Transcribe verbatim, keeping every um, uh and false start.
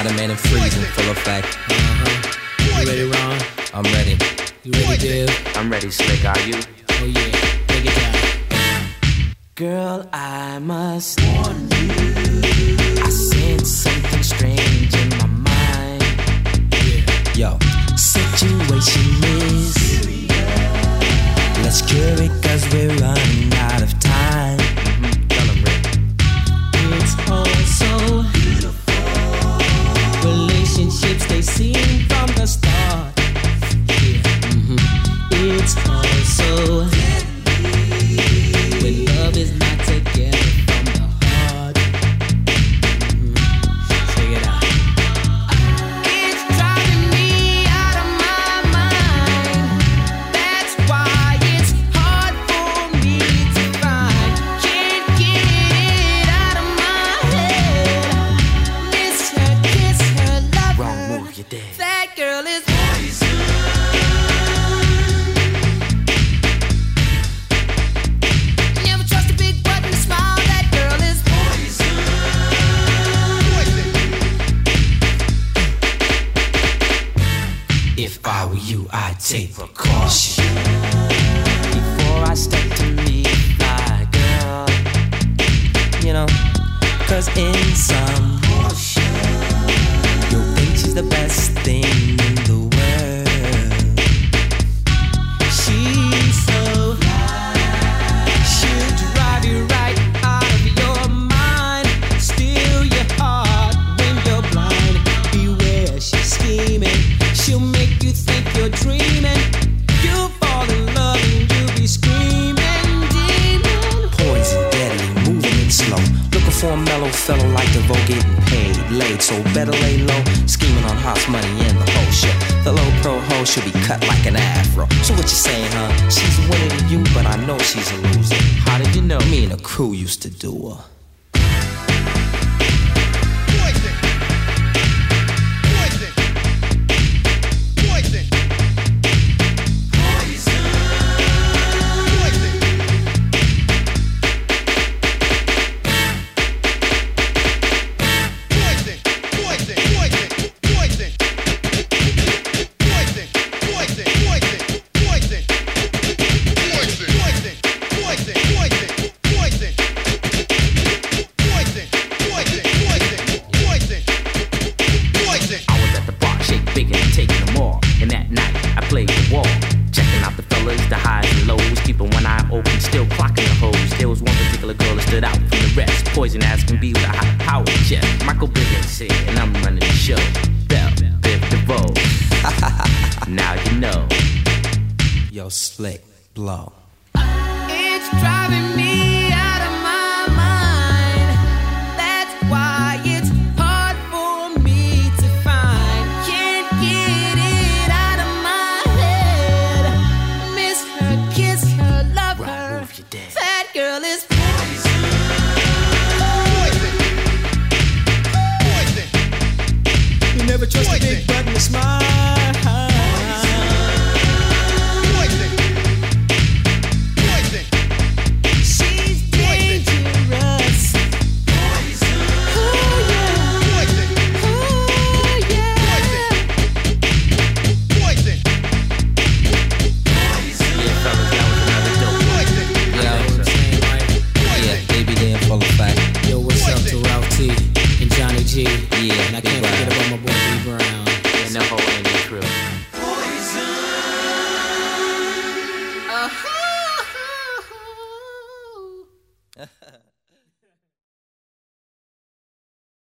Got a man in freezing, full effect. Uh-huh. You ready, Ron? I'm ready. You ready, Div? I'm ready, Slick, are you? Oh yeah, take it down. Girl, I must warn you, I sense something strange in my mind. Yeah. Yo, situation is serious. Let's cure it cause we're running out of time. Mm-hmm. Tell 'em, Rick. It's all so beautiful. Relationships they seem from the start. Yeah. Mm-hmm. It's all so when love is not together from the heart. Mm-hmm. Check it out. It's driving me out of my mind. That's why it's hard for me to find. Can't get it out of my head. Miss her, kiss her, love her. Wrong move, you're dead. That girl is never trust a big button smile. That girl is If I were you, I'd take precaution before I step to meet my girl. You know, cause in some you'll think she's the best thing in the world. She's so she'll drive you right out of your mind, steal your heart when you're blind. Beware, she's scheming. She'll make you think you're dreaming. You'll fall in love and you'll be screaming, demon. Poison, deadly, moving it slow. Looking for a mellow fellow like DeVoe, getting paid, laid, so better lay low. Scheming on hot money and the whole shit. The low pro hoe should be cut like an afro. So what you saying, huh? She's winning to you, but I know she's a loser. How did you know? Me and the crew used to do her. I was at the bar, shake big and taking them all. And that night, I played the wall. Checking out the fellas, the highs and lows. Keeping one eye open, still clocking the hoes. There was one particular girl that stood out from the rest. Poison as can be with a high power chest. Michael Biggins here, and I'm running the show. Bell, Biv DeVoe. Now you know. Yo, Slick, blow. It's driving me out of my mind. That's why it's hard for me to find. Can't get it out of my head. Miss her, kiss her, love Wrong her. move, you're dead. That girl is You never trust a big button smile. She's dangerous. ooh yeah, ooh yeah. Yeah, fellas, that was another dope one. Yo, Saying like, yeah, they be there in full effect. yo, what's up to Ralph T and Johnny G? Yeah, And I Big can't forget Brown. about my boy B Brown. And the whole